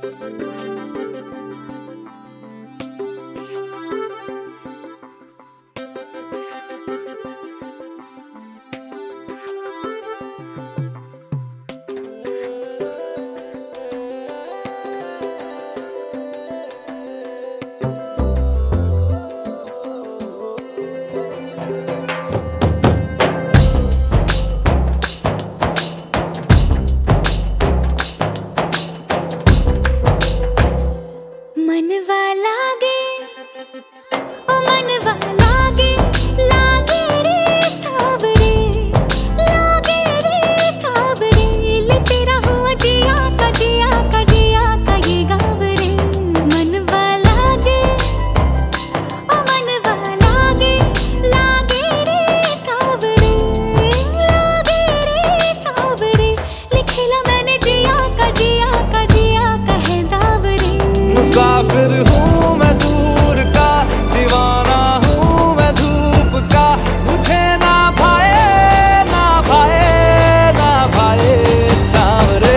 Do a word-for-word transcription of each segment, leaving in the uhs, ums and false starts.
मनवा लागे ओ मनवा लागे लागे रे सावरे लागे रे सावरे ले तेरा हुआ जिया का जिया का जिया का ये गाँव रे मनवा लागे ओ मनवा लागे लागे रे सावरे लागे रे सावरे लिखेला मैंने जिया का जिया का जिया का है दाव रे। मुसाफिर हूँ मैं दूर का, दीवाना हूँ मैं धूप का, मुझे ना भाए ना भाए ना भाए छाँव रे।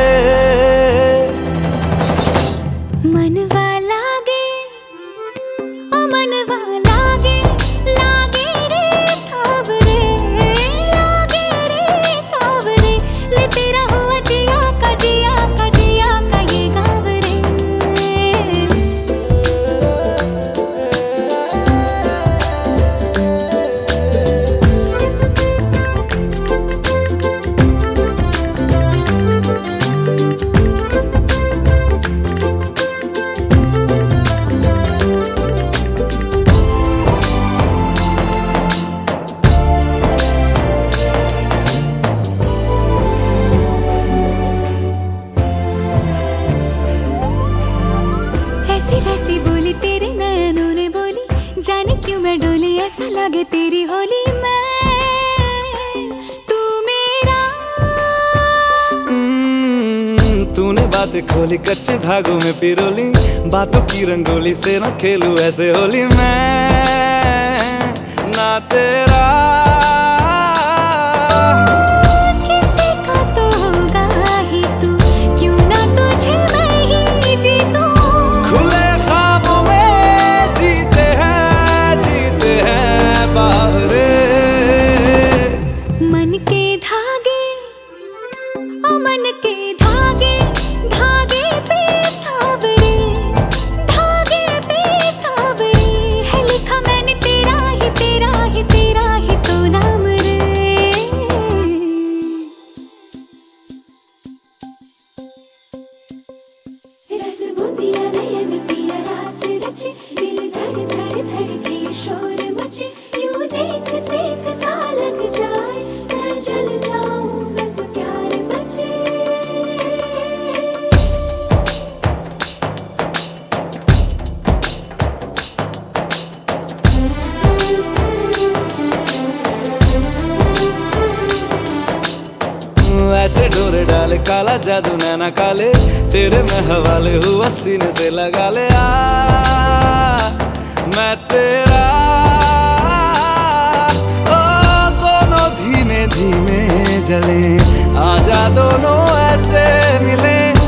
मनवा लागे ओ मनवा लागे लागे रे सावरे लागे रे सावरे ले तेरा हुआ जिया का जिया का जिया का ये गाँव रे। ऐसी वैसी बोली तेरे नयनों ने बोली, जाने क्यों मैं डोली ऐसा लगे तेरी होली मैं तू मेरा। हम्म, तूने बातें खोली कच्चे धागों में पिरोली, बातों की रंगोली से न खेलूं ऐसे होली मैं ना तेरा। किसी का तो होगा ही तू, क्यों ना तुझे मैं ही जीतूं। खुले ख्वाबों में जीते हैं जीते हैं बाहरे। मन के धागे ओ मन के धागे धागे पे सावरे धागे पे सावरे है लिखा मैंने तेरा ही तेरा ही तेरा ही तो नाम रे। रस बुंदिया नयन पिया रास रचे, दिल धड़ धड़ धड़के शोर मचे, यूं देख सेक सा लग जाए मैं जल जाऊं बस प्यार बचे। ऐसे डोरे डाले काला जादू नैना काले, तेरे में हवाले हुआ सीने से लगा ले आ मैं तेरा। ओ दोनों धीमे धीमे जले, आजा दोनों ऐसे मिले।